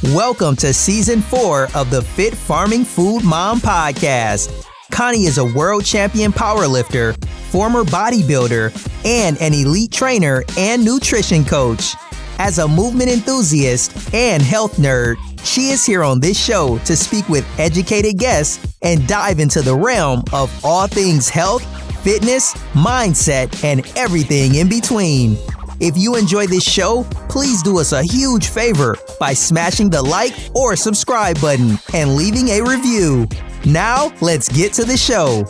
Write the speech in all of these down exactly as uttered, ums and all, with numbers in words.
Welcome to season four of the Fit Farming Food Mom podcast. Connie is a world champion powerlifter, former bodybuilder, and an elite trainer and nutrition coach. As a movement enthusiast and health nerd, she is here on this show to speak with educated guests and dive into the realm of all things health, fitness, mindset, and everything in between. If you enjoy this show, please do us a huge favor by smashing the like or subscribe button and leaving a review. Now, let's get to the show.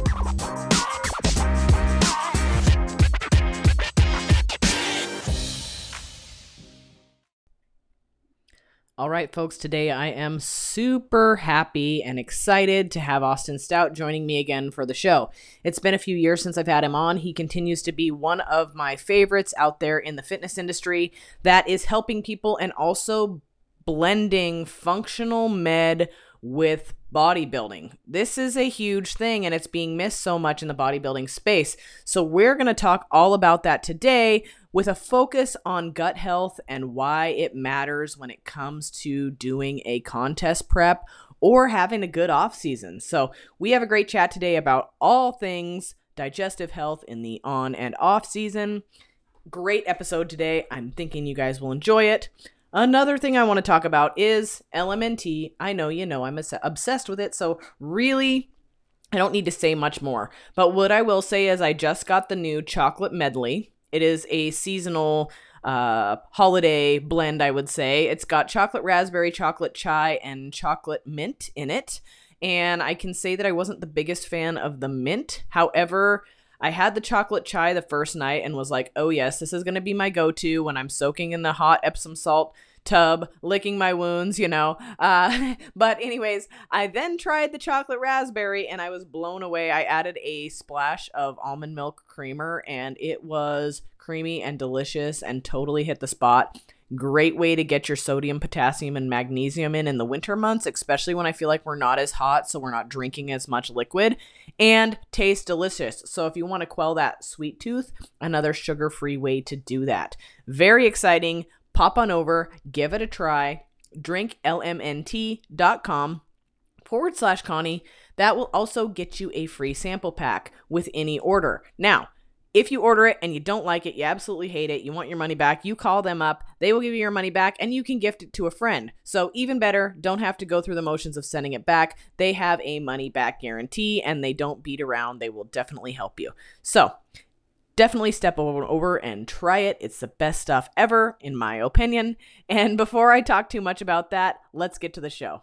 All right, folks, today I am super happy and excited to have Austin Stout joining me again for the show. It's been a few years since I've had him on. He continues to be one of my favorites out there in the fitness industry that is helping people and also blending functional med with bodybuilding. This is a huge thing and it's being missed so much in the bodybuilding space. So we're going to talk all about that today with a focus on gut health and why it matters when it comes to doing a contest prep or having a good off season. So we have a great chat today about all things digestive health in the on and off season. Great episode today. I'm thinking you guys will enjoy it. Another thing I want to talk about is L M N T. I know you know I'm obsessed with it, so really I don't need to say much more. But what I will say is I just got the new chocolate medley. It is a seasonal uh, holiday blend, I would say. It's got chocolate raspberry, chocolate chai, and chocolate mint in it. And I can say that I wasn't the biggest fan of the mint. However, I had the chocolate chai the first night and was like, oh yes, this is going to be my go-to when I'm soaking in the hot Epsom salt tub, licking my wounds, you know. Uh, but anyways, I then tried the chocolate raspberry and I was blown away. I added a splash of almond milk creamer and it was creamy and delicious and totally hit the spot. Great way to get your sodium, potassium, and magnesium in in the winter months, especially when I feel like we're not as hot, so we're not drinking as much liquid, and tastes delicious. So if you want to quell that sweet tooth, another sugar-free way to do that. Very exciting. Pop on over, give it a try, drinklmnt.com forward slash Connie. That will also get you a free sample pack with any order. Now, if you order it and you don't like it, you absolutely hate it, you want your money back, you call them up, they will give you your money back, and you can gift it to a friend. So even better, don't have to go through the motions of sending it back. They have a money back guarantee, and they don't beat around. They will definitely help you. So definitely step over, over and try it. It's the best stuff ever, in my opinion. And before I talk too much about that, let's get to the show.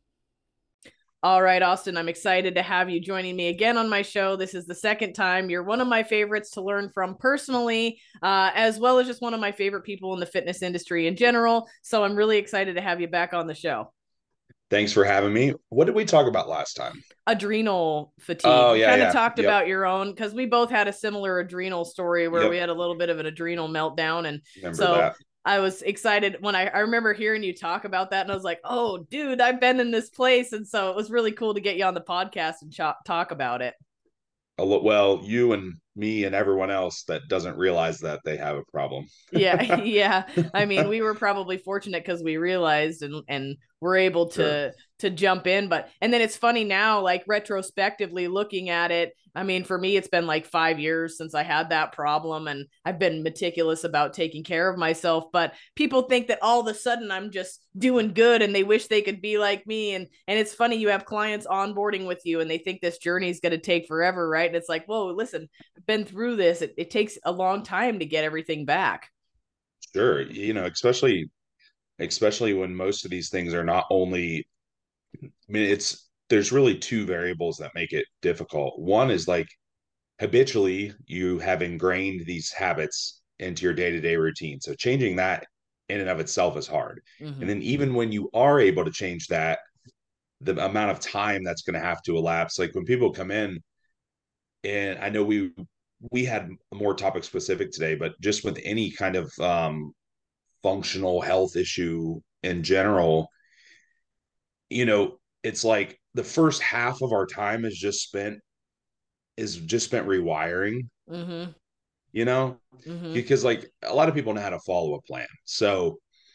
All right, Austin, I'm excited to have you joining me again on my show. This is the second time. You're one of my favorites to learn from personally, uh, as well as just one of my favorite people in the fitness industry in general. So I'm really excited to have you back on the show. Thanks for having me. What did we talk about last time? Adrenal fatigue. Oh, yeah, kind of yeah. talked Yep. about your own, because we both had a similar adrenal story where Yep. we had a little bit of an adrenal meltdown. And Remember so that. I was excited when I, I remember hearing you talk about that, and I was like, oh, dude, I've been in this place. And so it was really cool to get you on the podcast and ch- talk about it. A lo- Well, you and me and everyone else that doesn't realize that they have a problem. Yeah, yeah. I mean, we were probably fortunate because we realized and and were able to Sure. to jump in. But and then it's funny now, like retrospectively looking at it. I mean, for me, it's been like five years since I had that problem, and I've been meticulous about taking care of myself. But people think that all of a sudden I'm just doing good, and they wish they could be like me. And and it's funny, you have clients onboarding with you, and they think this journey is going to take forever, right? And it's like, whoa, listen, I've been through this. It, it takes a long time to get everything back. Sure. You know, especially especially when most of these things are not only, I mean, it's there's really two variables that make it difficult. One is like habitually you have ingrained these habits into your day-to-day routine. So changing that in and of itself is hard. Mm-hmm. And then even when you are able to change that, the amount of time that's going to have to elapse. Like when people come in, and I know we we had more topic specific today, but just with any kind of um, functional health issue in general, you know, it's like the first half of our time is just spent is just spent rewiring, Mm-hmm. you know, Mm-hmm. because like a lot of people know how to follow a plan. So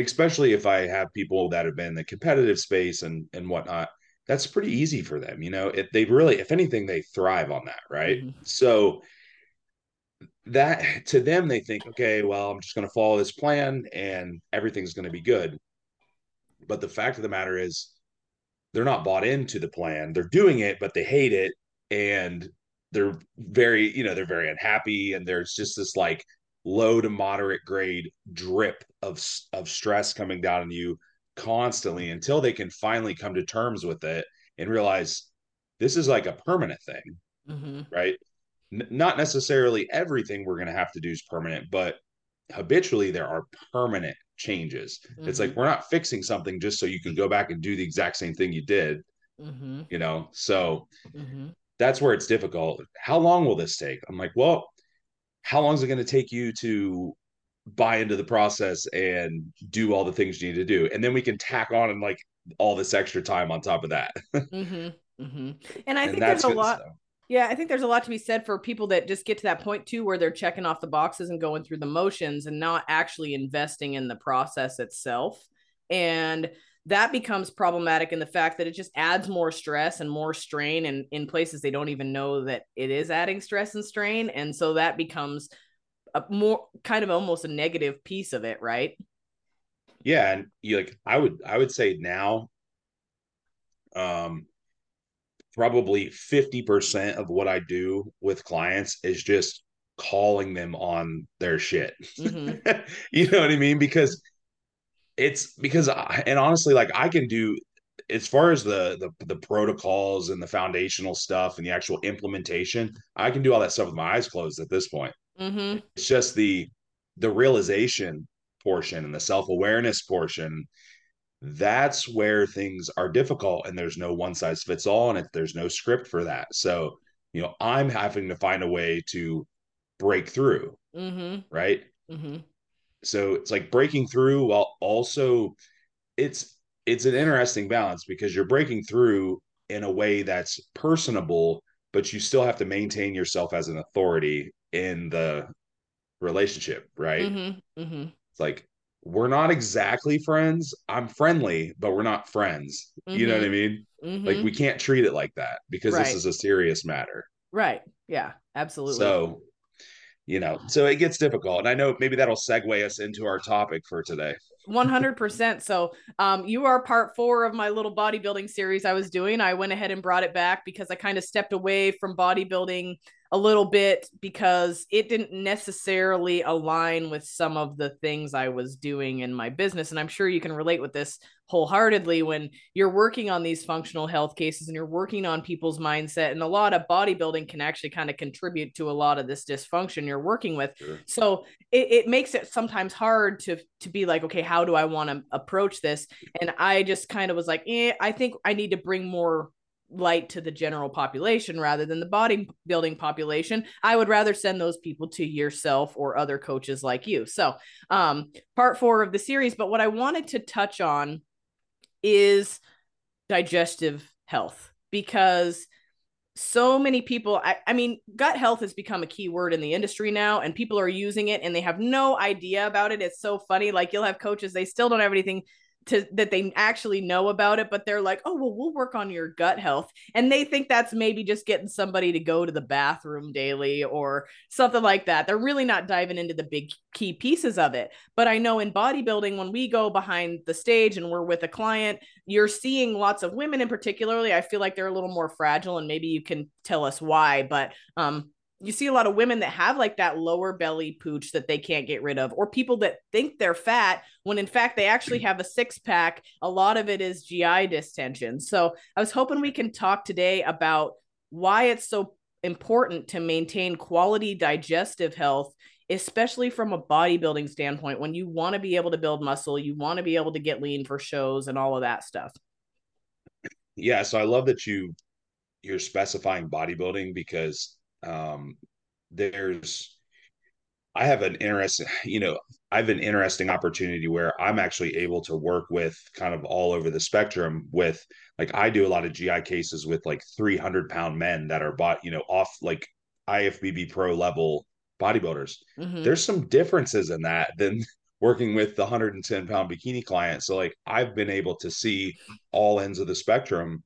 especially if I have people that have been in the competitive space and and whatnot, that's pretty easy for them. You know, if they really, if anything, they thrive on that, right? Mm-hmm. So that to them, they think, okay, well, I'm just going to follow this plan and everything's going to be good. But the fact of the matter is, they're not bought into the plan. They're doing it, but they hate it, and they're very, you know, they're very unhappy, and there's just this like low to moderate grade drip of of stress coming down on you constantly until they can finally come to terms with it and realize this is like a permanent thing, Mm-hmm. right? N- not necessarily everything we're going to have to do is permanent, but habitually there are permanent changes. It's Mm-hmm. like we're not fixing something just so you can go back and do the exact same thing you did, Mm-hmm. you know? So Mm-hmm. that's where it's difficult. How long will this take? I'm like, well, how long is it going to take you to buy into the process and do all the things you need to do? And then we can tack on and like all this extra time on top of that. Mm-hmm. Mm-hmm. And I And think there's that's a good. lot. So Yeah, I think there's a lot to be said for people that just get to that point too, where they're checking off the boxes and going through the motions and not actually investing in the process itself. And that becomes problematic in the fact that it just adds more stress and more strain, and in places they don't even know that it is adding stress and strain. And so that becomes a more kind of almost a negative piece of it, right? yeah, and you like I would I would say now um probably fifty percent of what I do with clients is just calling them on their shit. Mm-hmm. You know what I mean? Because it's because I, and honestly, like I can do as far as the, the the protocols and the foundational stuff and the actual implementation, I can do all that stuff with my eyes closed at this point. Mm-hmm. It's just the the realization portion and the self-awareness portion, that's where things are difficult, and there's no one size fits all, and it, there's no script for that. So, you know, I'm having to find a way to break through, Mm-hmm. right? Mm-hmm. So it's like breaking through while also it's it's an interesting balance because you're breaking through in a way that's personable, but you still have to maintain yourself as an authority in the relationship, right? Mm-hmm. Mm-hmm. It's like we're not exactly friends. I'm friendly, but we're not friends. You know what I Mm-hmm. mean? Like Mm-hmm. we can't treat it like that because this Right. is a serious matter. Right. Yeah, absolutely. So, you know, so it gets difficult. And I know maybe that'll segue us into our topic for today. one hundred percent. So, um, you are part four of my little bodybuilding series I was doing. I went ahead and brought it back because I kind of stepped away from bodybuilding a little bit because it didn't necessarily align with some of the things I was doing in my business. And I'm sure you can relate with this wholeheartedly when you're working on these functional health cases and you're working on people's mindset. And a lot of bodybuilding can actually kind of contribute to a lot of this dysfunction you're working with. Sure. So it, it makes it sometimes hard to to be like, okay, how do I want to approach this? And I just kind of was like, eh, I think I need to bring more light to the general population rather than the bodybuilding population. I would rather send those people to yourself or other coaches like you. So, um, part four of the series. But what I wanted to touch on is digestive health, because so many people, I, I mean, gut health has become a key word in the industry now, and people are using it and they have no idea about it. It's so funny. Like you'll have coaches, they still don't have anything to that they actually know about it, but they're like, oh, well, we'll work on your gut health. And they think that's maybe just getting somebody to go to the bathroom daily or something like that. They're really not diving into the big key pieces of it. But I know in bodybuilding, when we go behind the stage and we're with a client, you're seeing lots of women in particularly. I feel like they're a little more fragile, and maybe you can tell us why. But um, you see a lot of women that have like that lower belly pooch that they can't get rid of, or people that think they're fat when in fact they actually have a six pack. A lot of it is G I distension. So I was hoping we can talk today about why it's so important to maintain quality digestive health, especially from a bodybuilding standpoint. When you want to be able to build muscle, you want to be able to get lean for shows and all of that stuff. Yeah, so I love that you you're specifying bodybuilding because um there's I have an interesting, you know, I have an interesting opportunity where I'm actually able to work with kind of all over the spectrum with like I do a lot of G I cases with like three hundred pound men that are bought, you know, off like I F B B pro level bodybuilders. Mm-hmm. There's some differences in that than working with the one hundred ten pound bikini client. So like I've been able to see all ends of the spectrum.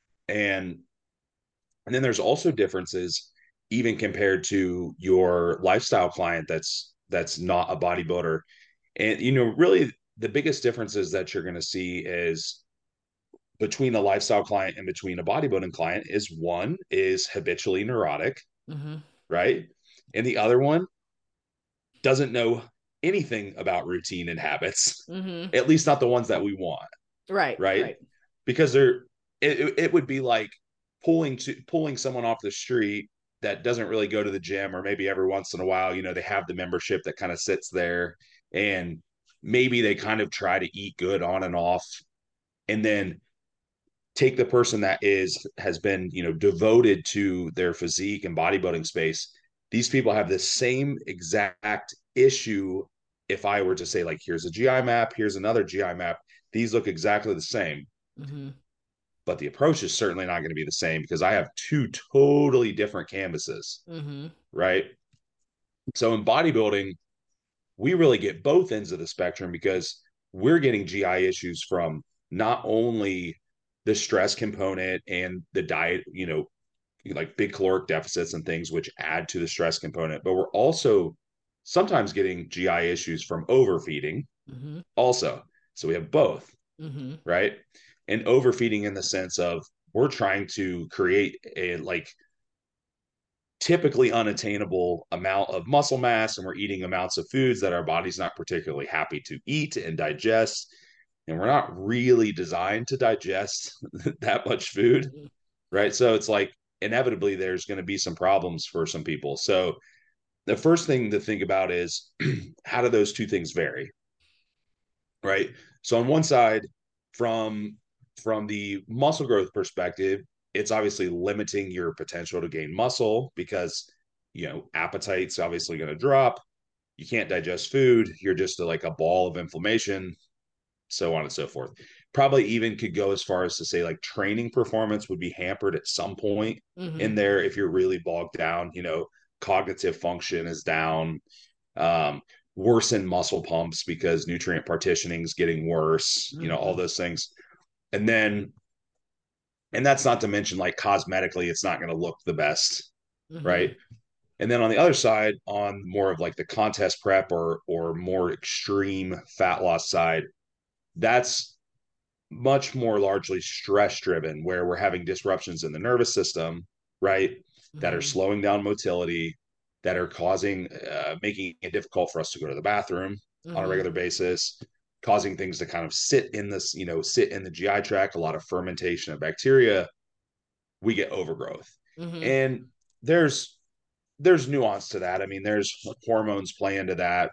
And and then there's also differences even compared to your lifestyle client that's that's not a bodybuilder. And you know, really the biggest differences that you're going to see is between a lifestyle client and between a bodybuilding client is one is habitually neurotic, Mm-hmm. right? And the other one doesn't know anything about routine and habits, Mm-hmm. at least not the ones that we want, Right. right? Right. Because they're it, it would be like pulling to pulling someone off the street that doesn't really go to the gym, or maybe every once in a while, you know, they have the membership that kind of sits there, and maybe they kind of try to eat good on and off, and then take the person that is has been, you know, devoted to their physique and bodybuilding space. These people have the same exact issue. If I were to say, like, here's a G I map, here's another G I map, these look exactly the same, Mm-hmm. but the approach is certainly not going to be the same because I have two totally different canvases, Mm-hmm. right? So in bodybuilding, we really get both ends of the spectrum because we're getting G I issues from not only the stress component and the diet, you know, like big caloric deficits and things which add to the stress component, but we're also sometimes getting G I issues from overfeeding Mm-hmm. also. So we have both, Mm-hmm. right? And overfeeding in the sense of we're trying to create a like typically unattainable amount of muscle mass, and we're eating amounts of foods that our body's not particularly happy to eat and digest, and we're not really designed to digest that much food, Mm-hmm. right? So it's like inevitably there's going to be some problems for some people. So the first thing to think about is how do those two things vary, right? So on one side, from from the muscle growth perspective, it's obviously limiting your potential to gain muscle because you know appetite's obviously going to drop. You can't digest food. You're just a, like a ball of inflammation, so on and so forth. Probably even could go as far as to say like training performance would be hampered at some point Mm-hmm. in there if you're really bogged down. You know, cognitive function is down. Um, Worsen muscle pumps because nutrient partitioning is getting worse, you know, all Mm-hmm. those things. And then, and that's not to mention like cosmetically, it's not going to look the best, Mm-hmm. right? And then on the other side, on more of like the contest prep or or more extreme fat loss side, that's much more largely stress driven, where we're having disruptions in the nervous system, right? That are Mm-hmm. slowing down motility, that are causing, uh, making it difficult for us to go to the bathroom on a Mm-hmm. regular basis, causing things to kind of sit in this, you know, sit in the G I tract, a lot of fermentation of bacteria. We get overgrowth. Mm-hmm. And there's, there's nuance to that. I mean, there's hormones play into that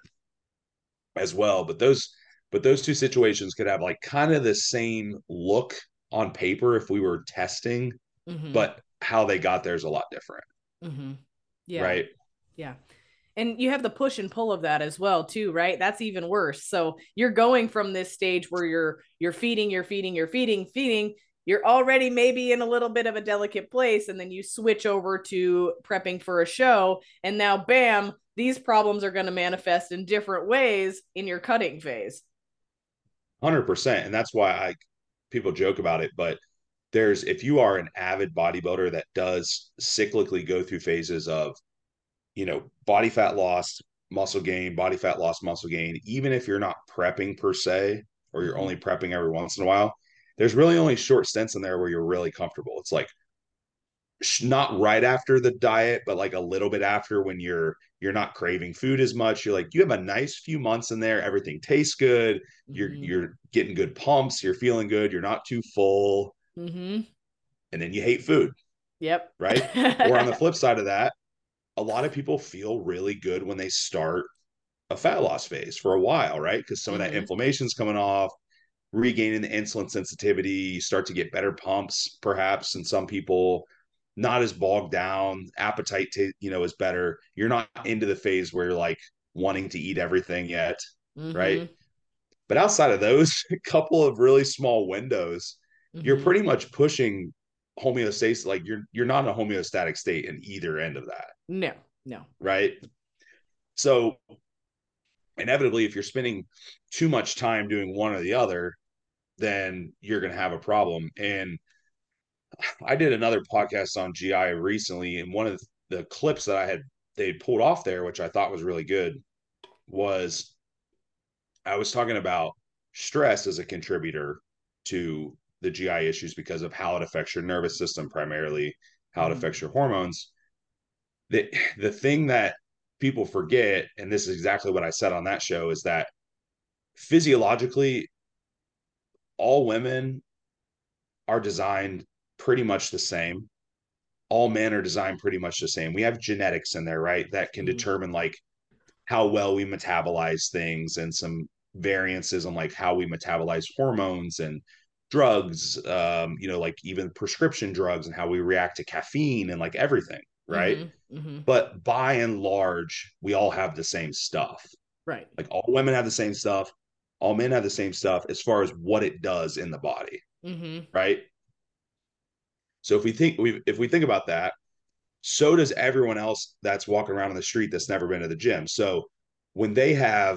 as well, but those, but those two situations could have like kind of the same look on paper if we were testing, Mm-hmm. but how they got there is a lot different, Mm-hmm. Yeah. right? Yeah. And you have the push and pull of that as well too, right? That's even worse. So you're going from this stage where you're you're feeding, you're feeding, you're feeding, feeding, you're already maybe in a little bit of a delicate place, and then you switch over to prepping for a show, and now bam, these problems are going to manifest in different ways in your cutting phase. one hundred percent. And that's why I people joke about it, but there's if you are an avid bodybuilder that does cyclically go through phases of, you know, body fat loss, muscle gain, body fat loss, muscle gain, even if you're not prepping per se, or you're Mm-hmm. only prepping every once in a while, there's really only short stints in there where you're really comfortable. It's like not right after the diet, but like a little bit after, when you're you're not craving food as much. You're like, you have a nice few months in there, everything tastes good, you're Mm-hmm. you're getting good pumps, you're feeling good, you're not too full, Mm-hmm. and then you hate food, Yep. right? Or on the flip side of that, a lot of people feel really good when they start a fat loss phase for a while, right? Because some of that Mm-hmm. inflammation's coming off, regaining the insulin sensitivity, you start to get better pumps, perhaps, in some people, not as bogged down, appetite, to, you know, is better. You're not into the phase where you're like wanting to eat everything yet, right? Mm-hmm. But outside of those couple of really small windows, you're Mm-hmm. pretty much pushing homeostasis. Like you're you're not in a homeostatic state in either end of that, No, no. right? So inevitably, if you're spending too much time doing one or the other, then you're going to have a problem. And I did another podcast on G I recently, and one of the clips that I had they pulled off there, which I thought was really good, was I was talking about stress as a contributor to the G I issues because of how it affects your nervous system, primarily how it Mm-hmm. affects your hormones. The the thing that people forget, and this is exactly what I said on that show, is that physiologically, all women are designed pretty much the same. All men are designed pretty much the same. We have genetics in there, right? That can Mm-hmm. determine like how well we metabolize things, and some variances on like how we metabolize hormones and drugs, um, you know, like even prescription drugs, and how we react to caffeine and like everything, right? Mm-hmm. Mm-hmm. But by and large, we all have the same stuff. Right. Like all women have the same stuff, all men have the same stuff as far as what it does in the body, Mm-hmm. right? So if we think we if we think about that, so does everyone else that's walking around on the street that's never been to the gym. So when they have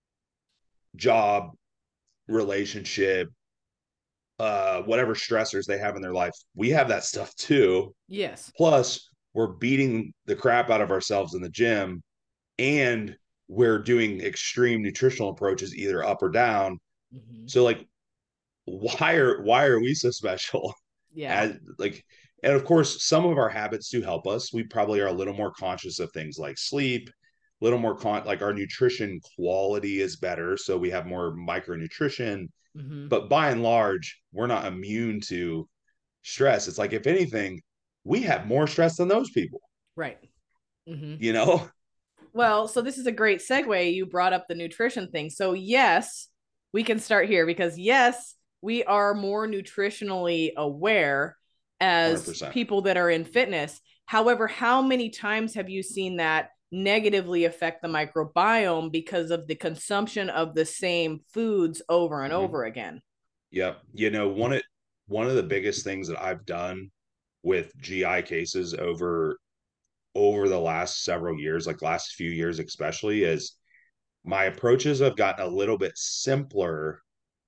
job, relationship, uh, whatever stressors they have in their life, we have that stuff too. Yes. Plus, we're beating the crap out of ourselves in the gym, and we're doing extreme nutritional approaches, either up or down. Mm-hmm. So, like, why are why are we so special? Yeah. As like, and of course, some of our habits do help us. We probably are a little more conscious of things like sleep, a little more con like our nutrition quality is better, so we have more micronutrition. Mm-hmm. But by and large, we're not immune to stress. It's like, if anything, we have more stress than those people, Right. Mm-hmm. you know? Well, so this is a great segue. You brought up the nutrition thing. So, yes, we can start here because, yes, we are more nutritionally aware as one hundred percent. people that are in fitness. However, how many times have you seen that negatively affect the microbiome because of the consumption of the same foods over and Mm-hmm. over again? Yep. You know, one of one of the biggest things that I've done with G I cases over over the last several years, like last few years especially, is my approaches have gotten a little bit simpler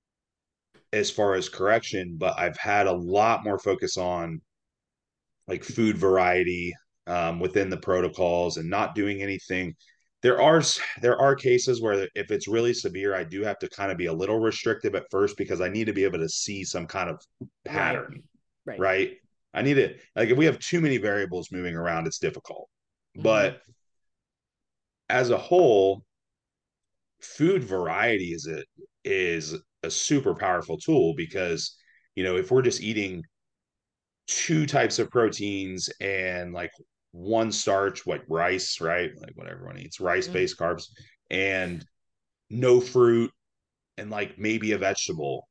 as far as correction, but I've had a lot more focus on like food variety, um, within the protocols, and not doing anything. There are there are cases where if it's really severe, I do have to kind of be a little restrictive at first, because I need to be able to see some kind of Right. pattern, Right. right? I need to, like, if we have too many variables moving around, it's difficult. Mm-hmm. But as a whole, food variety is a is a super powerful tool, because you know, if we're just eating two types of proteins and like one starch, like rice, right? Like what everyone eats, rice Mm-hmm. based carbs, and no fruit, and like maybe a vegetable,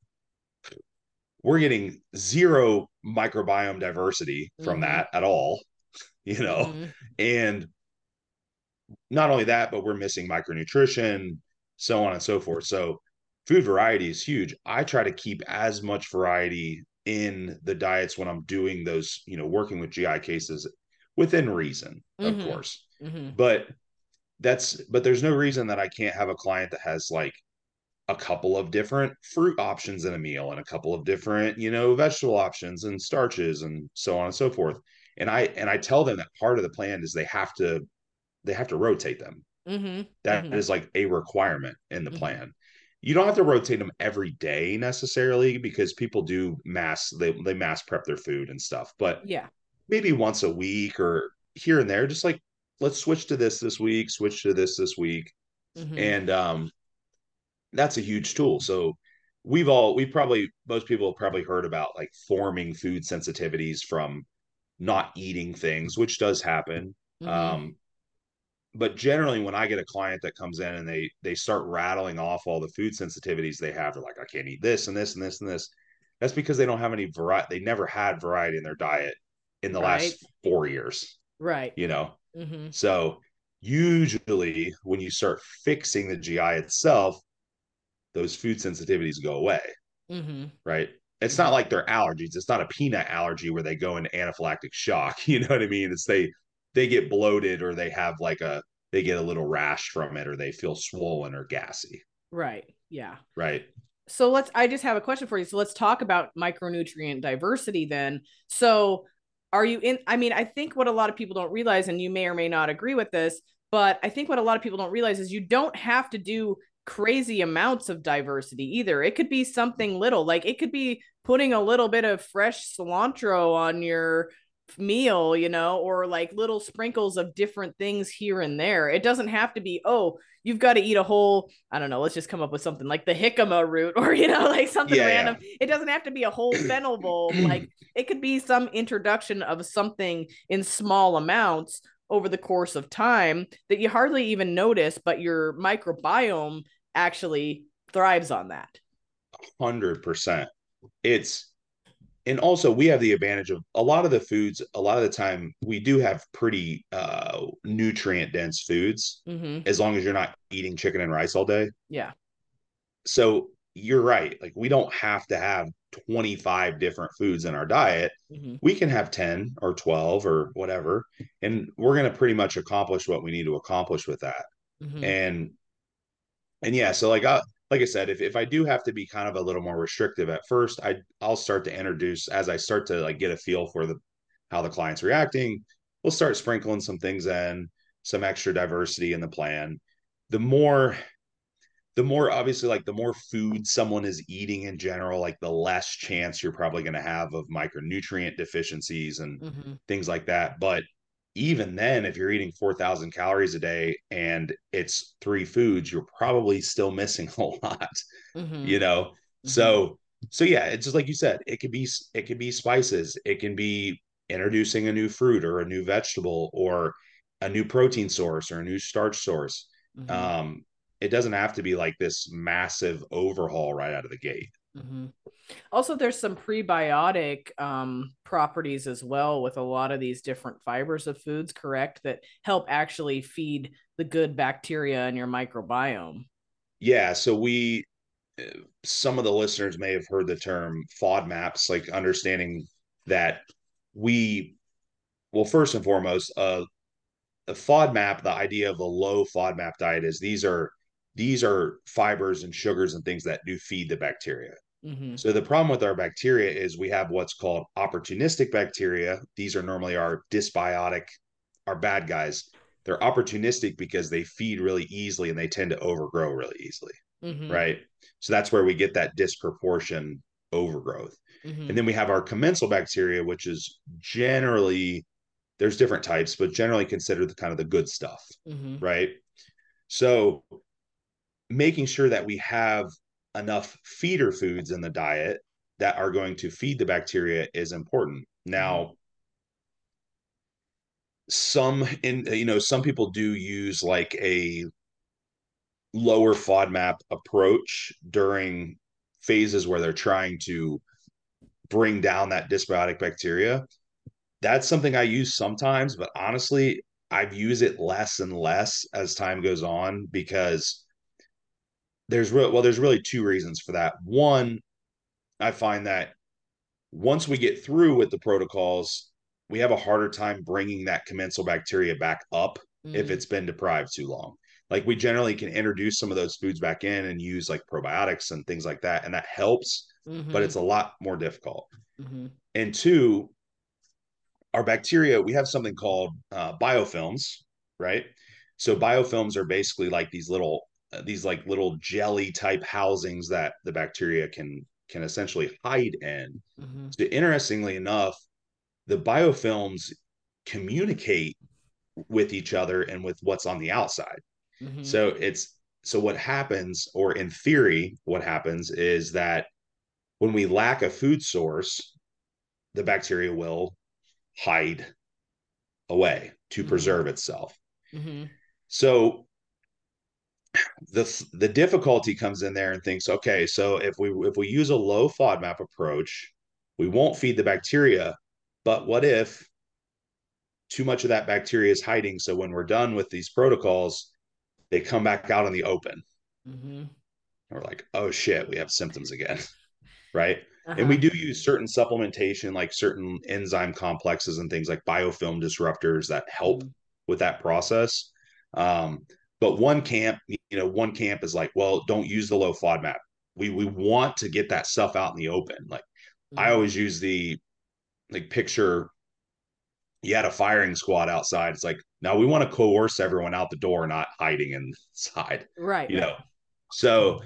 we're getting zero microbiome diversity from Mm-hmm. that at all, you know? Mm-hmm. And not only that, but we're missing micronutrition, so on and so forth. So food variety is huge. I try to keep as much variety in the diets when I'm doing those, you know, working with G I cases, within reason, of course. Mm-hmm. Mm-hmm. But that's but there's no reason that I can't have a client that has like a couple of different fruit options in a meal, and a couple of different, you know, vegetable options and starches, and so on and so forth. And I and I tell them that part of the plan is they have to they have to rotate them. Mm-hmm. That Mm-hmm. is like a requirement in the Mm-hmm. plan. You don't have to rotate them every day necessarily, because people do mass they, they mass prep their food and stuff, but Yeah. maybe once a week or here and there, just like, let's switch to this this week, switch to this this week. Mm-hmm. And um that's a huge tool. So we've all we've probably most people have probably heard about like forming food sensitivities from not eating things, which does happen. Mm-hmm. Um, but generally, when I get a client that comes in and they they start rattling off all the food sensitivities they have, they're like, I can't eat this and this and this and this. That's because they don't have any variety. They never had variety in their diet in the Right. last four years, Right. you know? Mm-hmm. So usually when you start fixing the G I itself, those food sensitivities go away, Mm-hmm. right? It's not Mm-hmm. like they're allergies. It's not a peanut allergy where they go into anaphylactic shock. You know what I mean? It's they they get bloated, or they have like a they get a little rash from it, or they feel swollen or gassy. Right. Yeah. Right. So let's, I just have a question for you. So let's talk about micronutrient diversity then. So are you in, I mean, I think what a lot of people don't realize, and you may or may not agree with this, but I think what a lot of people don't realize is you don't have to do crazy amounts of diversity either. It could be something little, like it could be putting a little bit of fresh cilantro on your meal, you know, or like little sprinkles of different things here and there. It doesn't have to be, oh, you've got to eat a whole, I don't know, let's just come up with something like the jicama root, or, you know, like something Yeah, random. yeah. It doesn't have to be a whole fennel bowl. Like it could be some introduction of something in small amounts over the course of time that you hardly even notice, but your microbiome actually thrives on that. one hundred percent. It's, and also we have the advantage of a lot of the foods, a lot of the time we do have pretty uh, nutrient dense foods, Mm-hmm. as long as you're not eating chicken and rice all day. Yeah. So you're right. Like we don't have to have twenty-five different foods in our diet. Mm-hmm. We can have ten or twelve or whatever, and we're going to pretty much accomplish what we need to accomplish with that. Mm-hmm. And, and yeah, so like, I, like I said, if, if I do have to be kind of a little more restrictive at first, I, I'll start to introduce, as I start to like get a feel for the, how the client's reacting, we'll start sprinkling some things in, some extra diversity in the plan. The more, the more obviously, like the more food someone is eating in general, like the less chance you're probably going to have of micronutrient deficiencies and Mm-hmm. things like that. But even then, if you're eating four thousand calories a day and it's three foods, you're probably still missing a lot, Mm-hmm. you know? Mm-hmm. So, so yeah, it's just like you said, it could be, it could be spices. It can be introducing a new fruit or a new vegetable or a new protein source or a new starch source. Mm-hmm. Um, it doesn't have to be like this massive overhaul right out of the gate. Mm-hmm. Also, there's some prebiotic um, properties as well with a lot of these different fibers of foods, correct, that help actually feed the good bacteria in your microbiome. Yeah. So we, some of the listeners may have heard the term FODMAPs, like understanding that we, well, first and foremost, uh, a FODMAP, the idea of a low FODMAP diet is these are these are fibers and sugars and things that do feed the bacteria. Mm-hmm. So the problem with our bacteria is we have what's called opportunistic bacteria. These are normally our dysbiotic, our bad guys. They're opportunistic because they feed really easily and they tend to overgrow really easily. Mm-hmm. Right. So that's where we get that disproportion overgrowth. Mm-hmm. And then we have our commensal bacteria, which is generally, there's different types, but generally considered the kind of the good stuff. Mm-hmm. Right. So making sure that we have enough feeder foods in the diet that are going to feed the bacteria is important. Now, mm-hmm. some in you know some people do use like a lower FODMAP approach during phases where they're trying to bring down that dysbiotic bacteria. That's something I use sometimes, but honestly, I've used it less and less as time goes on because there's re- well, there's really two reasons for that. One, I find that once we get through with the protocols, we have a harder time bringing that commensal bacteria back up mm. if it's been deprived too long. Like we generally can introduce some of those foods back in and use like probiotics and things like that, and that helps, mm-hmm. but it's a lot more difficult. Mm-hmm. And two, our bacteria, we have something called uh, biofilms, right? So biofilms are basically like these little, uh, these like little jelly type housings that the bacteria can can essentially hide in. Mm-hmm. So interestingly enough, the biofilms communicate with each other and with what's on the outside. Mm-hmm. So it's so what happens, or in theory, what happens is that when we lack a food source, the bacteria will hide away to mm-hmm. preserve itself. Mm-hmm. So the the difficulty comes in there and thinks, okay, so if we if we use a low FODMAP approach, we won't feed the bacteria. But what if too much of that bacteria is hiding? So when we're done with these protocols, they come back out in the open. Mm-hmm. We're like, oh shit, we have symptoms again, right? Uh-huh. And we do use certain supplementation, like certain enzyme complexes and things like biofilm disruptors that help mm-hmm. with that process. Um, but one camp, you know, one camp is like, well, don't use the low FODMAP. We we want to get that stuff out in the open. Like I Mm-hmm. always use the like picture you had a firing squad outside. It's like, now we want to coerce everyone out the door, not hiding inside, Right, you right. know. So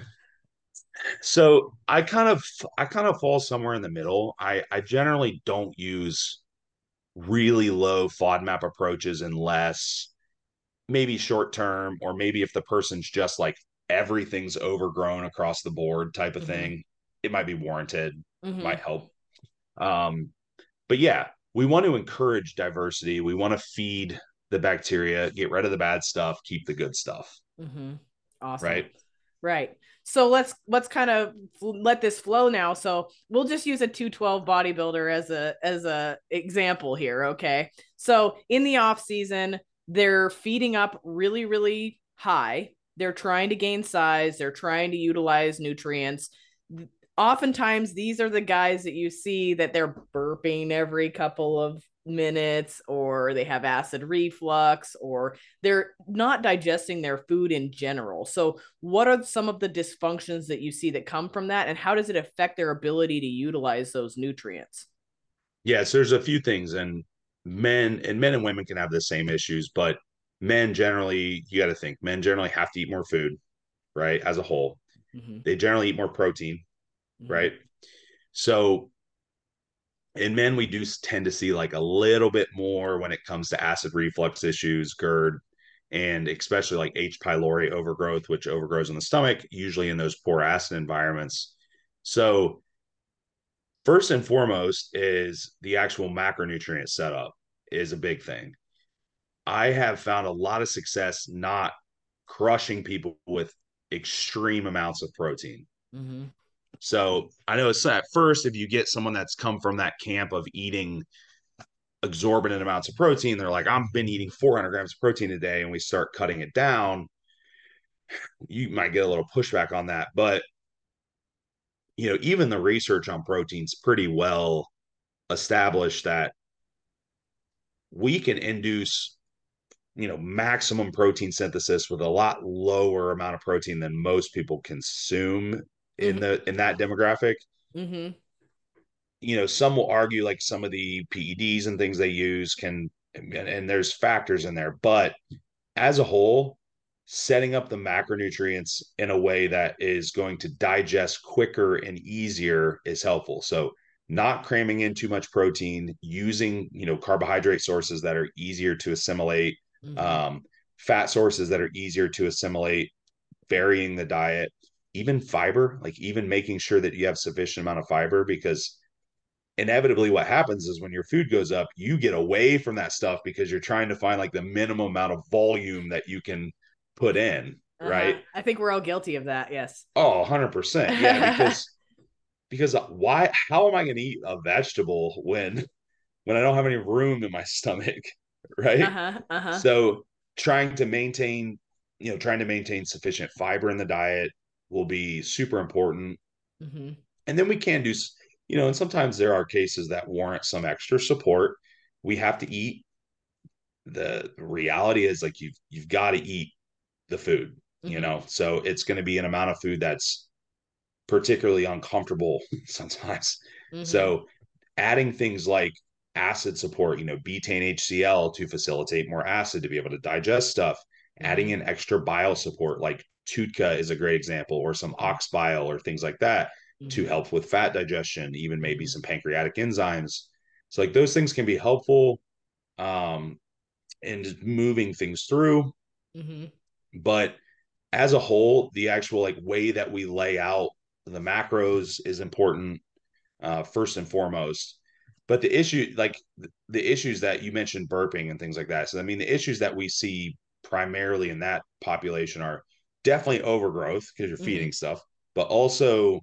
so I kind of I kind of fall somewhere in the middle. I I generally don't use really low FODMAP approaches unless maybe short term, or maybe if the person's just like everything's overgrown across the board type of Mm-hmm. thing, it might be warranted, Mm-hmm. might help. Um, but yeah, we want to encourage diversity. We want to feed the bacteria, get rid of the bad stuff, keep the good stuff, Mm-hmm. Awesome. right? Right. So let's let's kind of let this flow now. So we'll just use a two twelve bodybuilder as a as a example here, okay? So in the off season, they're feeding up really really high. They're trying to gain size, they're trying to utilize nutrients. Oftentimes these are the guys that you see that they're burping every couple of minutes, or they have acid reflux, or they're not digesting their food in general. So what are some of the dysfunctions that you see that come from that, and how does it affect their ability to utilize those nutrients? Yes, there's a few things, and men and men and women can have the same issues, but men generally, you got to think, men generally have to eat more food, right? As a whole, Mm-hmm. they generally eat more protein, Mm-hmm. right? So in men, we do tend to see like a little bit more when it comes to acid reflux issues, GERD, and especially like H. pylori overgrowth, which overgrows in the stomach, usually in those poor acid environments. So, first and foremost, is the actual macronutrient setup is a big thing. I have found a lot of success not crushing people with extreme amounts of protein. Mm-hmm. So I know it's at first, if you get someone that's come from that camp of eating exorbitant amounts of protein, they're like, I've been eating four hundred grams of protein a day, and we start cutting it down, you might get a little pushback on that. But, you know, even the research on proteins pretty well established that we can induce, you know, maximum protein synthesis with a lot lower amount of protein than most people consume in Mm-hmm. the in that demographic. Mm-hmm. You know, some will argue like some of the P E Ds and things they use can, and, and there's factors in there, but as a whole, setting up the macronutrients in a way that is going to digest quicker and easier is helpful. So not cramming in too much protein, using, you know, carbohydrate sources that are easier to assimilate, Mm-hmm. um, fat sources that are easier to assimilate, varying the diet, even fiber, like even making sure that you have sufficient amount of fiber, because inevitably what happens is when your food goes up, you get away from that stuff because you're trying to find like the minimum amount of volume that you can put in, Uh-huh. right? I think we're all guilty of that, yes. Oh, one hundred percent. Yeah, because because why how am I going to eat a vegetable when when I don't have any room in my stomach, right? Uh-huh. Uh-huh. So trying to maintain, you know, trying to maintain sufficient fiber in the diet will be super important. Mm-hmm. And then we can do, you know, and sometimes there are cases that warrant some extra support. We have to eat. The reality is like you've you've got to eat the food, you Mm-hmm. know. So it's going to be an amount of food that's particularly uncomfortable sometimes. Mm-hmm. So adding things like acid support, you know, betaine HCl to facilitate more acid to be able to digest stuff, adding Mm-hmm. in extra bile support like Tutka is a great example, or some ox bile or things like that to Mm-hmm. help with fat digestion, even maybe Mm-hmm. some pancreatic enzymes. So like those things can be helpful um in just moving things through. Mm-hmm. But as a whole, the actual like way that we lay out the macros is important, uh, first and foremost. But the issue, like the issues that you mentioned, burping and things like that. So I mean, the issues that we see primarily in that population are definitely overgrowth because you're Mm-hmm. feeding stuff, but also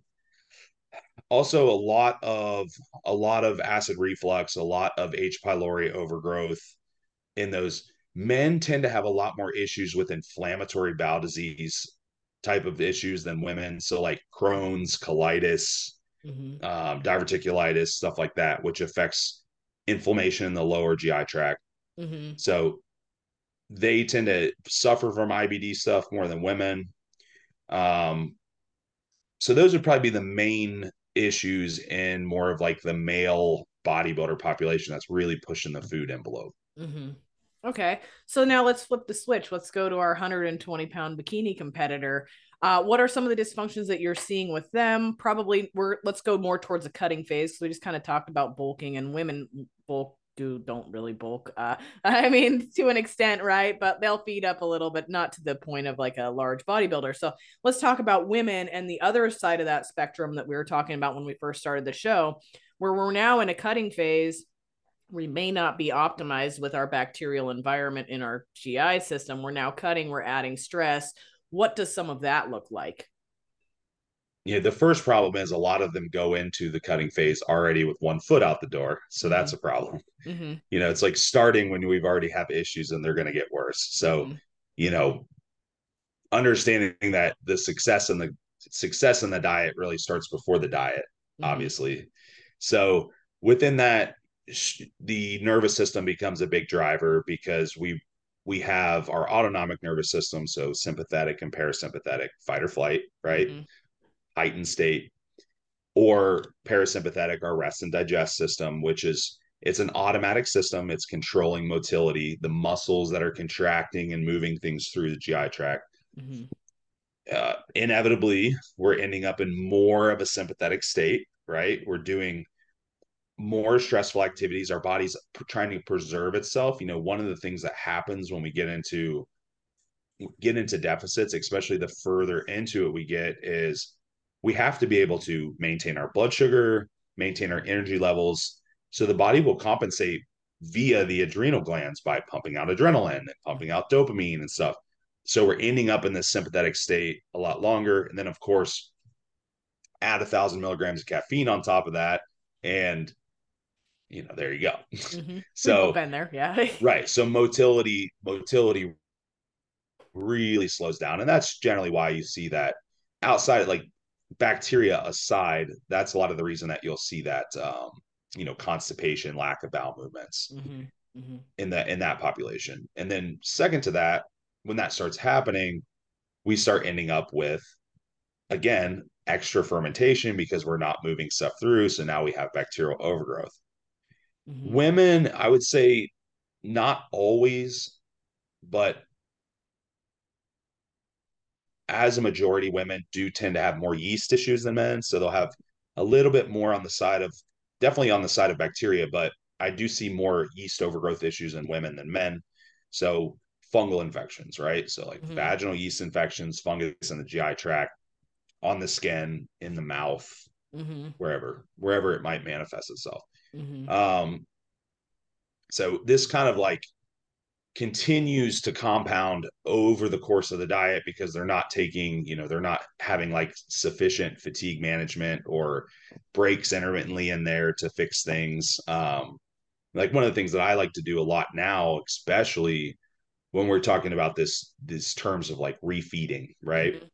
also a lot of a lot of acid reflux, a lot of H. pylori overgrowth in those. Men tend to have a lot more issues with inflammatory bowel disease type of issues than women. So like Crohn's, colitis, Mm-hmm. um, diverticulitis, stuff like that, which affects inflammation in the lower G I tract. Mm-hmm. So they tend to suffer from I B D stuff more than women. Um, so those would probably be the main issues in more of like the male bodybuilder population that's really pushing the food envelope. Mm-hmm. Okay, so now let's flip the switch. Let's go to our one hundred twenty pound bikini competitor. Uh, what are some of the dysfunctions that you're seeing with them? Probably we're let's go more towards a cutting phase. So we just kind of talked about bulking, and women bulk do don't really bulk. Uh, I mean, to an extent, right? But they'll feed up a little, but not to the point of like a large bodybuilder. So let's talk about women and the other side of that spectrum that we were talking about when we first started the show, where we're now in a cutting phase. We may not be optimized with our bacterial environment in our G I system. We're now cutting, we're adding stress. What does some of that look like? Yeah, the first problem is a lot of them go into the cutting phase already with one foot out the door. So mm-hmm. that's a problem. Mm-hmm. You know, it's like starting when we've already have issues and they're going to get worse. So, mm-hmm. you know, understanding that the success and the success in the diet really starts before the diet, mm-hmm. obviously. So within that, the nervous system becomes a big driver because we we have our autonomic nervous system, so sympathetic and parasympathetic, fight or flight, right? Mm-hmm. Heightened state, or parasympathetic, our rest and digest system, which is it's an automatic system. It's controlling motility, the muscles that are contracting and moving things through the G I tract. Mm-hmm. Uh, inevitably, we're ending up in more of a sympathetic state, right? We're doing more stressful activities. Our body's trying to preserve itself. You know, one of the things that happens when we get into get into deficits, especially the further into it we get, is we have to be able to maintain our blood sugar, maintain our energy levels. So the body will compensate via the adrenal glands by pumping out adrenaline and pumping out dopamine and stuff. So we're ending up in this sympathetic state a lot longer. And then, of course, add a thousand milligrams of caffeine on top of that, and you know, there you go. Mm-hmm. So we've been there, yeah. Right. So motility, motility really slows down. And that's generally why you see that outside, like bacteria aside, that's a lot of the reason that you'll see that um, you know, constipation, lack of bowel movements mm-hmm. Mm-hmm. in that in that population. And then second to that, when that starts happening, we start ending up with, again, extra fermentation because we're not moving stuff through. So now we have bacterial overgrowth. Mm-hmm. Women, I would say not always, but as a majority, women do tend to have more yeast issues than men. So they'll have a little bit more on the side of, definitely on the side of bacteria, but I do see more yeast overgrowth issues in women than men. So fungal infections, right? So like mm-hmm. vaginal yeast infections, fungus in the G I tract, on the skin, in the mouth, mm-hmm. wherever, wherever it might manifest itself. Mm-hmm. Um, so this kind of like continues to compound over the course of the diet because they're not taking, you know, they're not having like sufficient fatigue management or breaks intermittently in there to fix things. Um, like one of the things that I like to do a lot now, especially when we're talking about this, these terms of like refeeding, right? Mm-hmm.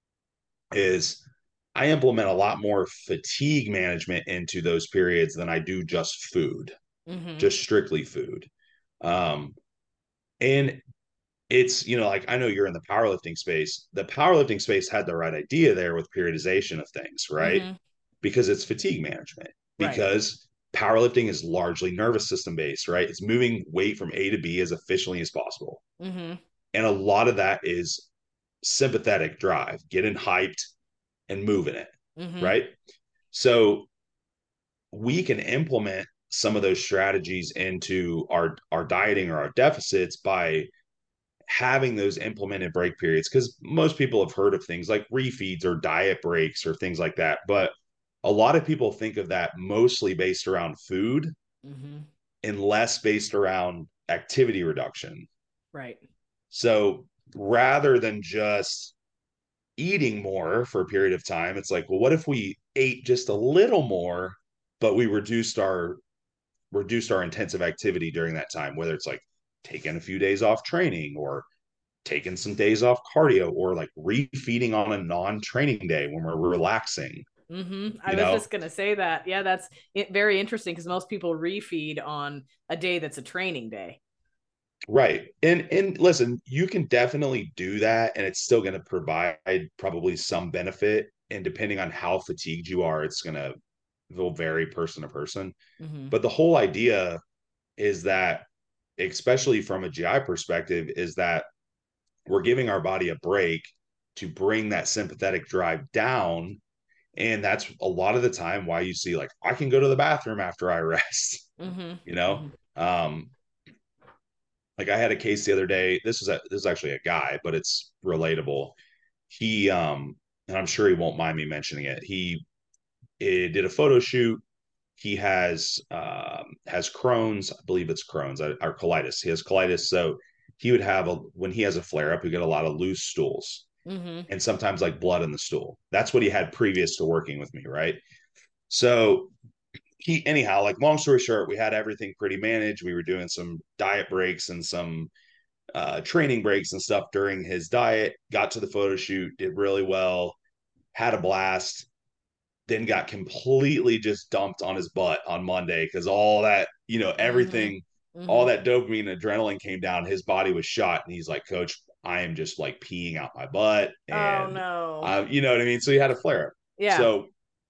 is I implement a lot more fatigue management into those periods than I do just food, mm-hmm. just strictly food. Um, and it's, you know, like I know you're in the powerlifting space. The powerlifting space had the right idea there with periodization of things, right? Mm-hmm. Because it's fatigue management, because right. powerlifting is largely nervous system based, right? It's moving weight from A to B as efficiently as possible. Mm-hmm. And a lot of that is sympathetic drive, getting hyped and moving it, mm-hmm. right? So we can implement some of those strategies into our our dieting or our deficits by having those implemented break periods, because most people have heard of things like refeeds or diet breaks or things like that, but a lot of people think of that mostly based around food mm-hmm. and less based around activity reduction. Right. So rather than just eating more for a period of time, it's like, well, what if we ate just a little more, but we reduced our reduced our intensive activity during that time, whether it's like taking a few days off training or taking some days off cardio or like refeeding on a non-training day when we're relaxing. Mm-hmm. I was know? just going to say that. Yeah, that's it, very interesting because most people refeed on a day that's a training day. Right. And and listen, you can definitely do that and it's still going to provide probably some benefit. And depending on how fatigued you are, it's going to will vary person to person. Mm-hmm. But the whole idea is that, especially from a G I perspective, is that we're giving our body a break to bring that sympathetic drive down. And that's a lot of the time why you see, like, I can go to the bathroom after I rest, Mm-hmm. you know? Mm-hmm. Um, like I had a case the other day. This is a this is actually a guy, but it's relatable. He um, and I'm sure he won't mind me mentioning it. He eh, did a photo shoot. He has um, has Crohn's, I believe it's Crohn's uh, or colitis. He has colitis, so he would have a when he has a flare up, he get a lot of loose stools Mm-hmm. and sometimes like blood in the stool. That's what he had previous to working with me, right? So he anyhow, like long story short, we had everything pretty managed. We were doing some diet breaks and some uh, training breaks and stuff during his diet. Got to the photo shoot, did really well, had a blast. Then got completely just dumped on his butt on Monday because all that, you know, Mm-hmm. everything, all Mm-hmm. that dopamine and adrenaline came down. His body was shot, and he's like, "Coach, I am just like peeing out my butt," Oh and no. uh, you know what I mean. So he had a flare up. Yeah. So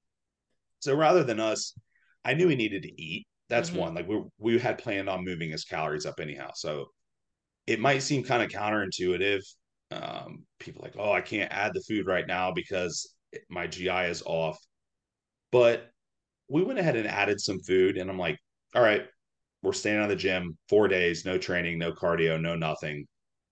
so rather than us, I knew he needed to eat. That's Mm-hmm. one. Like we we had planned on moving his calories up anyhow. So it might seem kind of counterintuitive. Um, people like, oh, I can't add the food right now because my G I is off. But we went ahead and added some food, and I'm like, all right, we're staying out of the gym four days, no training, no cardio, no nothing.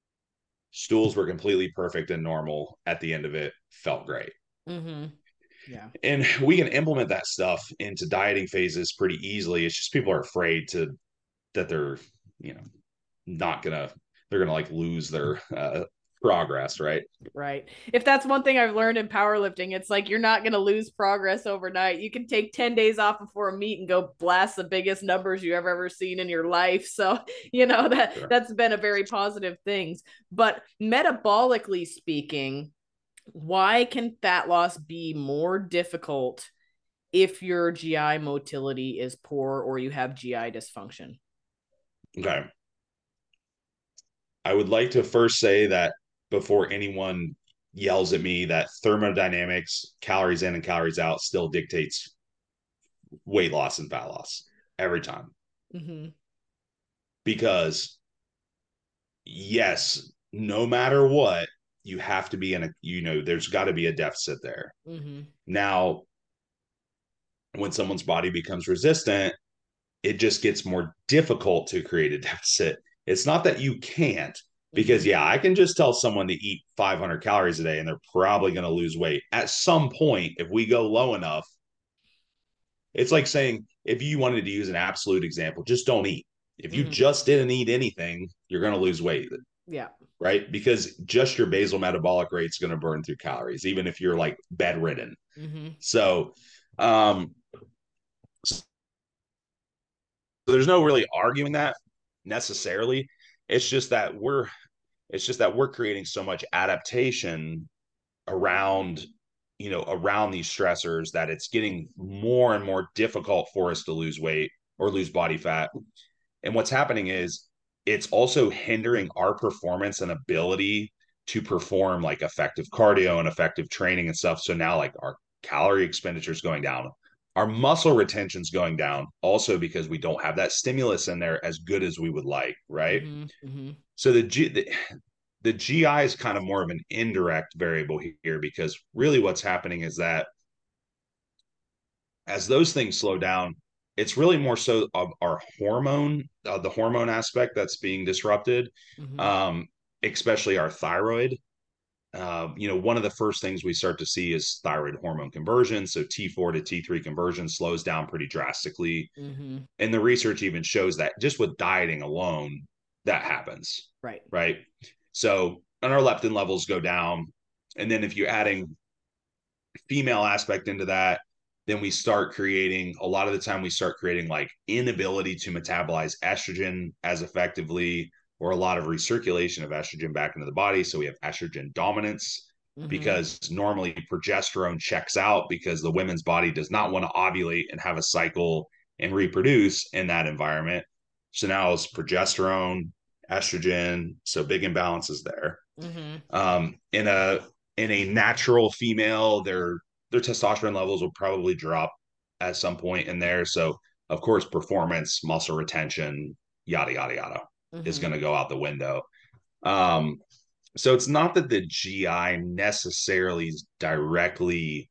Stools were completely perfect and normal at the end of it. Felt great. Mm-hmm. Yeah. And we can implement that stuff into dieting phases pretty easily. It's just people are afraid to that they're, you know, not gonna they're gonna like lose their uh, progress, right? Right. If that's one thing I've learned in powerlifting, it's like you're not going to lose progress overnight. You can take ten days off before a meet and go blast the biggest numbers you have ever seen in your life. So, you know, that Sure. that's been a very positive thing. But metabolically speaking, why can fat loss be more difficult if your G I motility is poor or you have G I dysfunction? Okay. I would like to first say that before anyone yells at me that thermodynamics, calories in and calories out, still dictates weight loss and fat loss every time. Mm-hmm. Because yes, no matter what, you have to be in a, you know, there's got to be a deficit there. Mm-hmm. Now, when someone's body becomes resistant, it just gets more difficult to create a deficit. It's not that you can't, Mm-hmm. because yeah, I can just tell someone to eat five hundred calories a day and they're probably going to lose weight. At some point, if we go low enough, it's like saying if you wanted to use an absolute example, just don't eat. If you Mm-hmm. just didn't eat anything, you're going to lose weight, Yeah. right? Because just your basal metabolic rate is going to burn through calories, even if you're like bedridden. Mm-hmm. So, um, so there's no really arguing that necessarily. It's just that we're it's just that we're creating so much adaptation around, you know, around these stressors that it's getting more and more difficult for us to lose weight or lose body fat. And what's happening is it's also hindering our performance and ability to perform like effective cardio and effective training and stuff. So now like our calorie expenditure is going down. Our muscle retention's going down also because we don't have that stimulus in there as good as we would like, right? Mm-hmm. Mm-hmm. So the G the, the G I is kind of more of an indirect variable here because really what's happening is that as those things slow down, it's really more so of our hormone, uh, the hormone aspect that's being disrupted, Mm-hmm. um, especially our thyroid. Uh, you know, one of the first things we start to see is thyroid hormone conversion. So T four to T three conversion slows down pretty drastically. Mm-hmm. And the research even shows that just with dieting alone, that happens, Right. right? So, and our leptin levels go down. And then if you're adding female aspect into that, then we start creating a lot of the time we start creating like inability to metabolize estrogen as effectively or a lot of recirculation of estrogen back into the body. So we have estrogen dominance Mm-hmm. because normally progesterone checks out because the women's body does not want to ovulate and have a cycle and reproduce in that environment. So now it's progesterone, estrogen, so big imbalances there. Mm-hmm. Um, in a in a natural female, their their testosterone levels will probably drop at some point in there. So of course, performance, muscle retention, yada yada yada, is Mm-hmm. going to go out the window. Um, so it's not that the G I necessarily is directly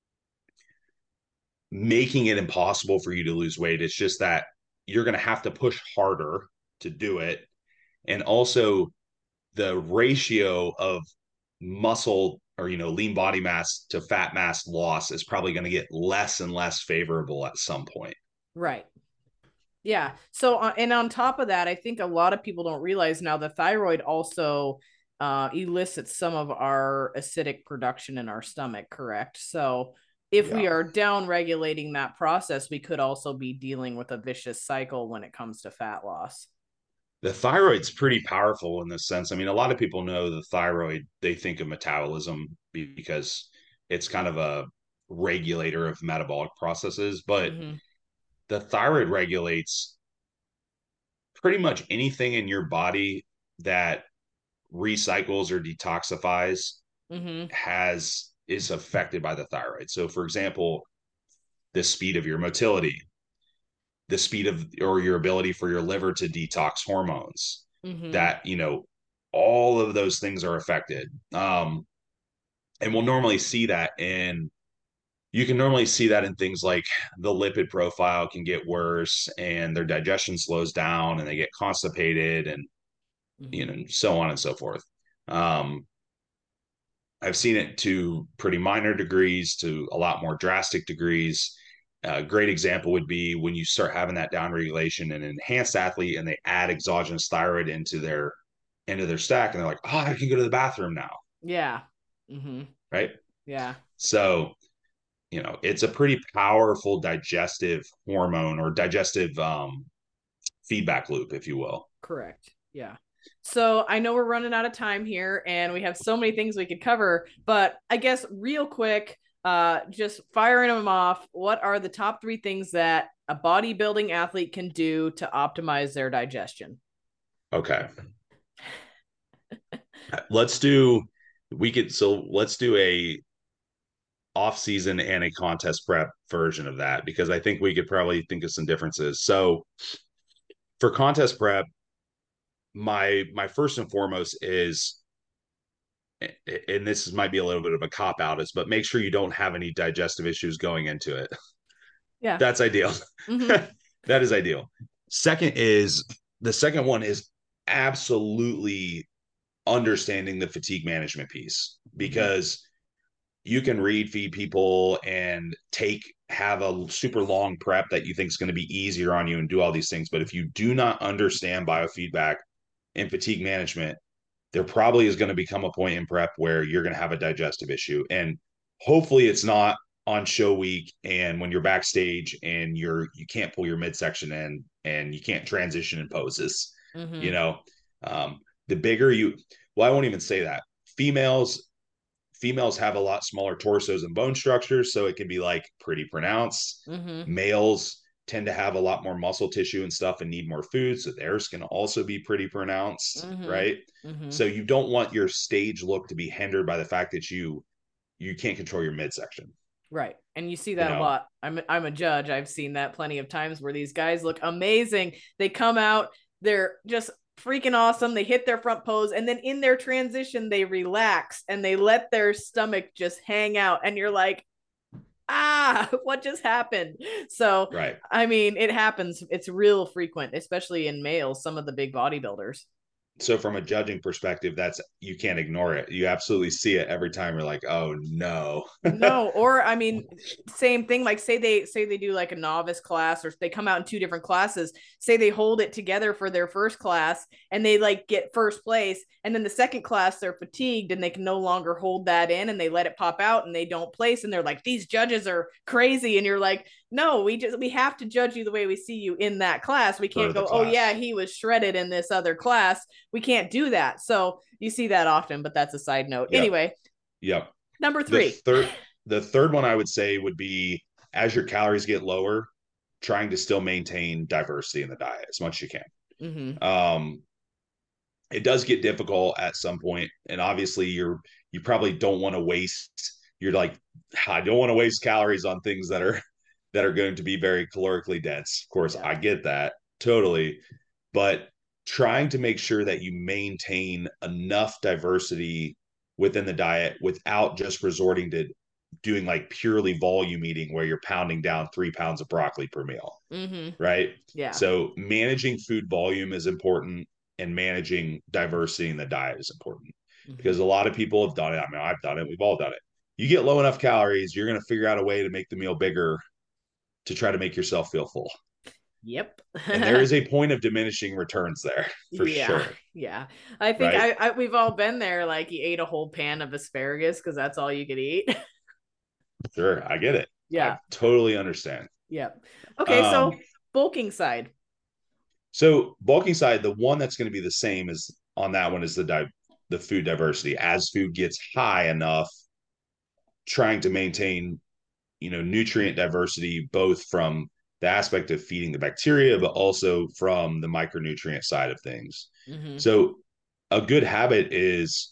making it impossible for you to lose weight. It's just that you're going to have to push harder to do it. And also the ratio of muscle or, you know, lean body mass to fat mass loss is probably going to get less and less favorable at some point. Right. Yeah. So, uh, and on top of that, I think a lot of people don't realize now the thyroid also uh, elicits some of our acidic production in our stomach, correct? So, if Yeah. we are down regulating that process, we could also be dealing with a vicious cycle when it comes to fat loss. The thyroid's pretty powerful in this sense. I mean, a lot of people know the thyroid, they think of metabolism because it's kind of a regulator of metabolic processes, but Mm-hmm. the thyroid regulates pretty much anything in your body that recycles or detoxifies Mm-hmm. has is affected by the thyroid. So for example, the speed of your motility, the speed of or your ability for your liver to detox hormones, Mm-hmm. that, you know, all of those things are affected. Um, and we'll normally see that in you can normally see that in things like the lipid profile can get worse and their digestion slows down and they get constipated and, you Mm-hmm. know, so on and so forth. Um, I've seen it to pretty minor degrees to a lot more drastic degrees. A great example would be when you start having that downregulation in an enhanced athlete and they add exogenous thyroid into their into their stack and they're like, oh, I can go to the bathroom now. Yeah. Mm-hmm. Right. Yeah. So, you know, it's a pretty powerful digestive hormone or digestive um, feedback loop, if you will. Correct. Yeah. So I know we're running out of time here and we have so many things we could cover, but I guess real quick, uh, just firing them off. What are the top three things that a bodybuilding athlete can do to optimize their digestion? Okay. Let's do, we could, so let's do a off season and a contest prep version of that, because I think we could probably think of some differences. So for contest prep, my my first and foremost is, and this might be a little bit of a cop out, is but make sure you don't have any digestive issues going into it. Yeah. That's ideal. Mm-hmm. That is ideal. Second is the second one is absolutely understanding the fatigue management piece, because you can read feed people and take have a super long prep that you think is going to be easier on you and do all these things, but if you do not understand biofeedback and fatigue management, there probably is going to become a point in prep where you're going to have a digestive issue. And hopefully it's not on show week and when you're backstage and you're you can't pull your midsection in and you can't transition in poses. Mm-hmm. You know, um, the bigger you, well, I won't even say that. Females females have a lot smaller torsos and bone structures, so it can be like pretty pronounced. Mm-hmm. Males tend to have a lot more muscle tissue and stuff and need more food, so theirs can also be pretty pronounced. Mm-hmm. Right. Mm-hmm. So you don't want your stage look to be hindered by the fact that you you can't control your midsection. Right. And you see that You a know? lot. I'm I'm a judge. I've seen that plenty of times where these guys look amazing. They come out, they're just freaking awesome. They hit their front pose and then in their transition they relax and they let their stomach just hang out and you're like, ah, what just happened? So, Right. I mean, it happens. It's real frequent, especially in males, some of the big bodybuilders. So from a judging perspective, that's, you can't ignore it. You absolutely see it every time. You're like, oh no. No, or I mean, same thing. Like say they say they do like a novice class, or they come out in two different classes. Say they hold it together for their first class, and they like get first place, and then the second class they're fatigued and they can no longer hold that in, and they let it pop out and they don't place, and they're like, these judges are crazy, and you're like, no, we just we have to judge you the way we see you in that class. We can't go, oh yeah, he was shredded in this other class. We can't do that. So you see that often, but that's a side note. Yep. Anyway. Yep. Number three. The third, the third one I would say would be, as your calories get lower, trying to still maintain diversity in the diet as much as you can. Mm-hmm. Um, it does get difficult at some point, and obviously you're you probably don't want to waste. You're like, I don't want to waste calories on things that are that are going to be very calorically dense. Of course, Yeah. I get that totally, but trying to make sure that you maintain enough diversity within the diet without just resorting to doing like purely volume eating where you're pounding down three pounds of broccoli per meal, Mm-hmm. right? Yeah. So managing food volume is important, and managing diversity in the diet is important, Mm-hmm. because a lot of people have done it. I mean, I've done it. We've all done it. You get low enough calories, you're going to figure out a way to make the meal bigger to try to make yourself feel full. Yep. And there is a point of diminishing returns there for Yeah, sure. yeah. I think Right. I, I we've all been there. Like you ate a whole pan of asparagus because that's all you could eat. Sure. I get it. Yeah, I totally understand. yeah. Okay, so Um, bulking side. so bulking side, the one that's going to be the same as on that one is the di- the food diversity. As food gets high enough, trying to maintain, you know, nutrient diversity, both from the aspect of feeding the bacteria, but also from the micronutrient side of things. Mm-hmm. So a good habit is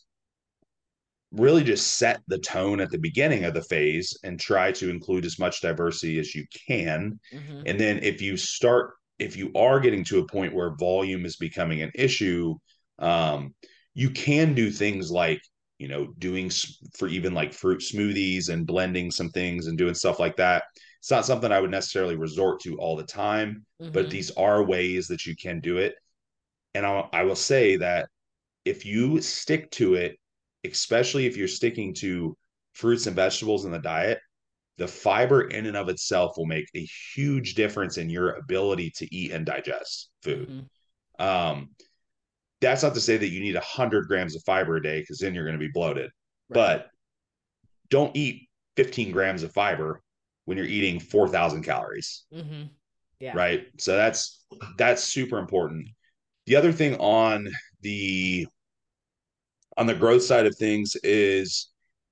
really just set the tone at the beginning of the phase and try to include as much diversity as you can. Mm-hmm. And then if you start, if you are getting to a point where volume is becoming an issue, um, you can do things like, you know, doing for even like fruit smoothies and blending some things and doing stuff like that. It's not something I would necessarily resort to all the time, but Mm-hmm. these are ways that you can do it. And I, I will say that if you stick to it, especially if you're sticking to fruits and vegetables in the diet, the fiber in and of itself will make a huge difference in your ability to eat and digest food. Mm-hmm. Um, that's not to say that you need one hundred grams of fiber a day, because then you're going to be bloated. Right. But don't eat fifteen grams of fiber when you're eating four thousand calories. Mm-hmm. Yeah. Right. So that's that's super important. The other thing on the on the growth side of things is,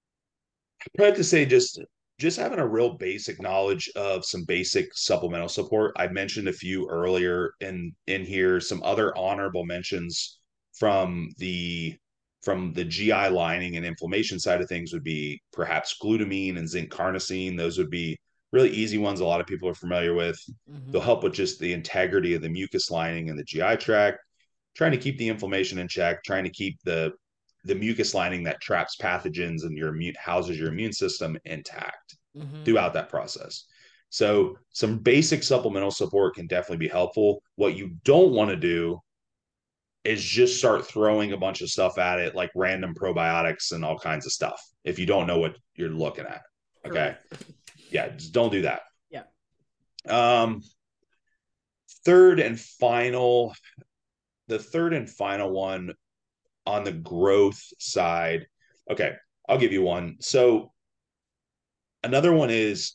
I probably have to say, just just having a real basic knowledge of some basic supplemental support. I mentioned a few earlier in in here, some other honorable mentions from the from the G I lining and inflammation side of things would be perhaps glutamine and zinc carnosine. Those would be really easy ones a lot of people are familiar with. Mm-hmm. They'll help with just the integrity of the mucus lining and the G I tract, trying to keep the inflammation in check, trying to keep the the mucus lining that traps pathogens and your immune houses your immune system intact Mm-hmm. throughout that process. So some basic supplemental support can definitely be helpful. What you don't want to do is just start throwing a bunch of stuff at it, like random probiotics and all kinds of stuff, if you don't know what you're looking at. Okay. Correct. Yeah, just don't do that. Yeah. Um, third and final, the third and final one on the growth side. Okay, I'll give you one. So another one is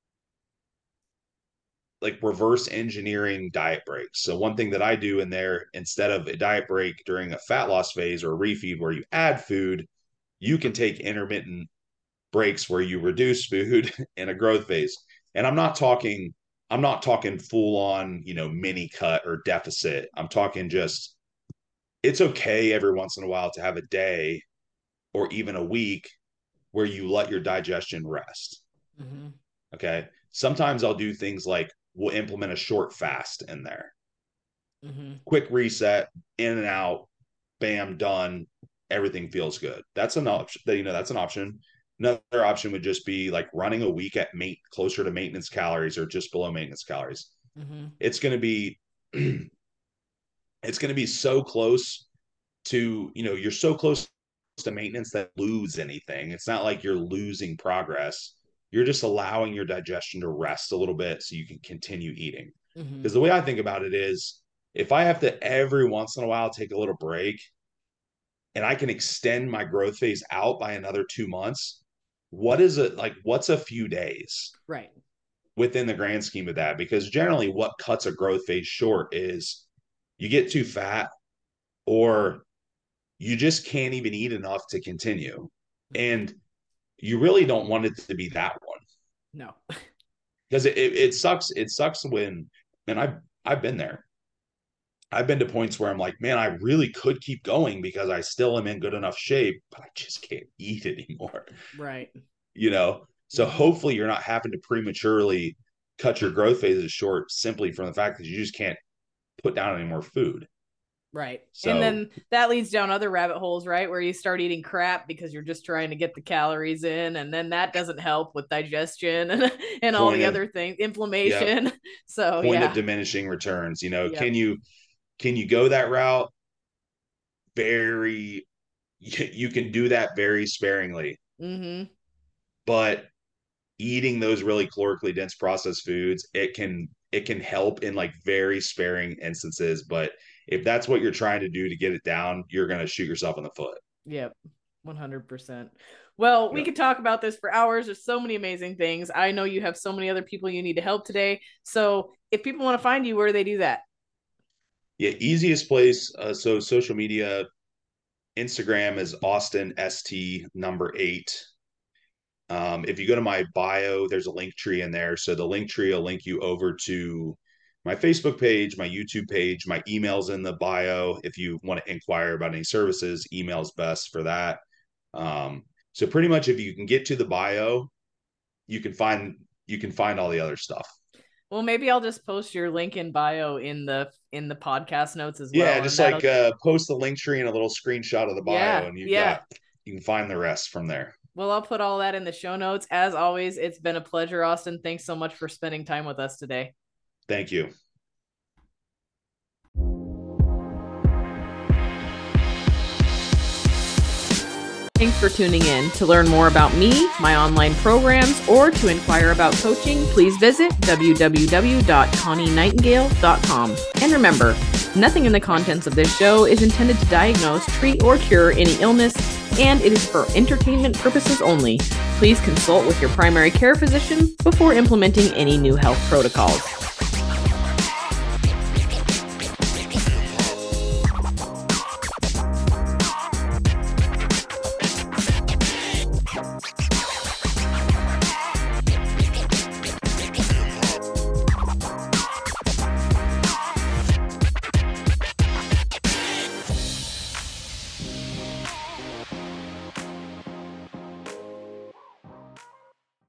like reverse engineering diet breaks. So one thing that I do in there, instead of a diet break during a fat loss phase or a refeed where you add food, you can take intermittent breaks where you reduce food in a growth phase. And I'm not talking I'm not talking full on, you know, mini cut or deficit. I'm talking just, it's okay every once in a while to have a day or even a week where you let your digestion rest. Mm-hmm. Okay. Sometimes I'll do things like we'll implement a short fast in there. Mm-hmm. Quick reset, in and out, bam, done. Everything feels good. That's an option. You know, that's an option. Another option would just be like running a week at mate closer to maintenance calories or just below maintenance calories. Mm-hmm. It's going to be it's going to be so close to, you know, you're so close to maintenance that lose anything. It's not like you're losing progress. You're just allowing your digestion to rest a little bit so you can continue eating. Mm-hmm. Because the way I think about it is, if I have to every once in a while take a little break and I can extend my growth phase out by another two months, what is it like? What's a few days Right. within the grand scheme of that? Because generally, what cuts a growth phase short is you get too fat, or you just can't even eat enough to continue. Mm-hmm. And you really don't want it to be that one, No. because it, it, it sucks. It sucks when, and I've, I've been there. I've been to points where I'm like, man, I really could keep going because I still am in good enough shape, but I just can't eat anymore. Right. You know, so Mhm. hopefully you're not having to prematurely cut your growth phases short simply from the fact that you just can't put down any more food. Right. And So then that leads down other rabbit holes, right? Where you start eating crap because you're just trying to get the calories in. And then that doesn't help with digestion and, and all point the of, other things, yeah, inflammation. So, point of yeah. diminishing returns. You know, Yep. can you can you go that route? Very, you can do that very sparingly, Mm-hmm. but eating those really calorically dense processed foods, it can it can help in like very sparing instances. But if that's what you're trying to do to get it down, you're gonna shoot yourself in the foot. Yep. one hundred percent. Well, we Yeah. could talk about this for hours. There's so many amazing things. I know you have so many other people you need to help today. So if people want to find you, where do they do that? Yeah, easiest place. Uh, so social media, Instagram is Austin St number eight. Um, if you go to my bio, there's a link tree in there. So the link tree will link you over to my Facebook page, my YouTube page, my email's in the bio. If you want to inquire about any services, email's best for that. Um, so pretty much if you can get to the bio, you can find you can find all the other stuff. Well, maybe I'll just post your link in bio in the in the podcast notes as Yeah, well. And just that'll like uh, post the link tree and a little screenshot of the bio, yeah, and you've yeah. got you can find the rest from there. Well, I'll put all that in the show notes. As always, it's been a pleasure, Austin. Thanks so much for spending time with us today. Thank you. Thanks for tuning in. To learn more about me, my online programs, or to inquire about coaching, please visit w w w dot connie nightingale dot com. And remember, nothing in the contents of this show is intended to diagnose, treat, or cure any illness, and it is for entertainment purposes only. Please consult with your primary care physician before implementing any new health protocols.